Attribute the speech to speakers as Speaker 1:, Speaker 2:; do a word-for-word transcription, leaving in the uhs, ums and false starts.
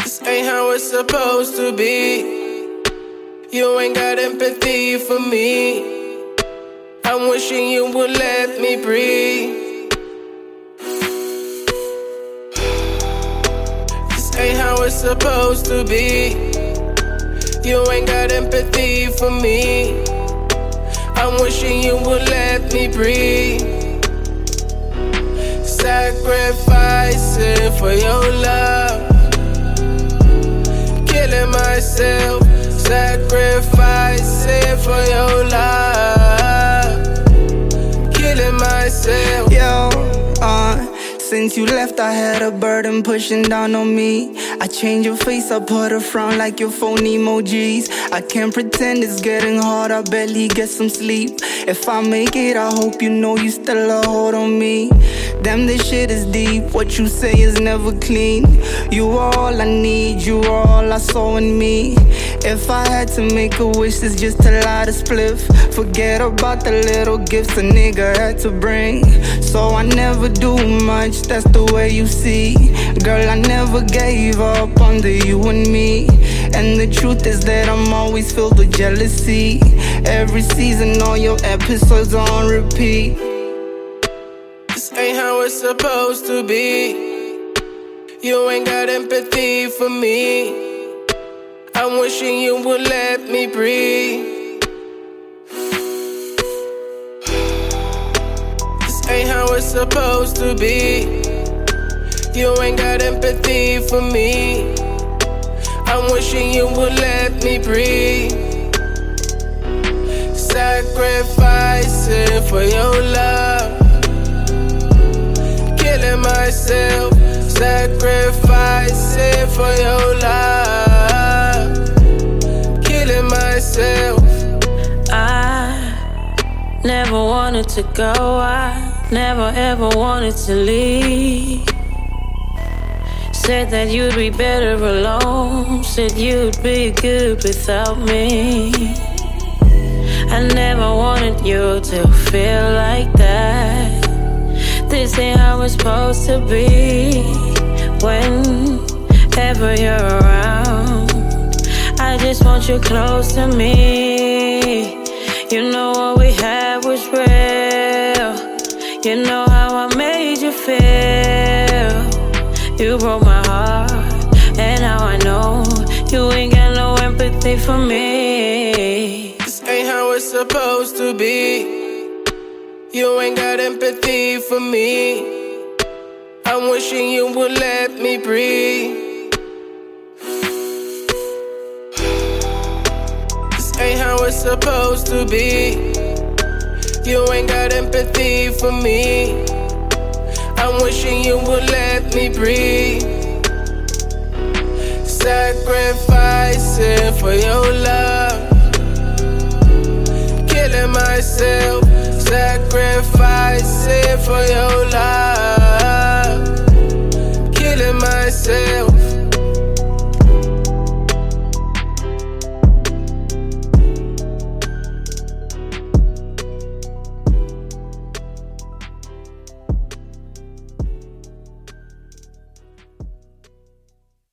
Speaker 1: This ain't how it's supposed to be. You ain't got empathy for me. I'm wishing you would let me breathe. This ain't how it's supposed to be. You ain't got empathy for me. I'm wishing you would let me breathe. Sacrificing for your love, killing myself. Sacrificing for your love, killing myself.
Speaker 2: Yo, uh, since you left I had a burden pushing down on me. I change your face, I put a frown like your phone emojis. I can't pretend it's getting hard, I barely get some sleep. If I make it, I hope you know you still a hold on me. Damn, this shit is deep, what you say is never clean. You are all I need, you are all I saw in me. If I had to make a wish, it's just a lot of spliff. Forget about the little gifts a nigga had to bring. So I never do much, that's the way you see. Girl, I never gave up under you and me. And the truth is that I'm always filled with jealousy. Every season, all your episodes are on repeat.
Speaker 1: This ain't how it's supposed to be. You ain't got empathy for me. I'm wishing you would let me breathe. This ain't how it's supposed to be. You ain't got empathy for me. I'm wishing you would let me breathe. Sacrificing for your love, killing myself. Sacrificing for your love, killing myself.
Speaker 3: I never wanted to go, I never ever wanted to leave. Said that you'd be better alone, said you'd be good without me. I never wanted you to feel like that. This ain't how it's supposed to be. Whenever you're around, I just want you close to me. You know what we had was real. You know how I made you feel. You broke my heart, and now I know you ain't got no empathy for me.
Speaker 1: This ain't how it's supposed to be. You ain't got empathy for me. I'm wishing you would let me breathe. This ain't how it's supposed to be. You ain't got empathy for me. I'm wishing you would let me breathe. Sacrificing for your love, killing myself. Sacrificing for your love.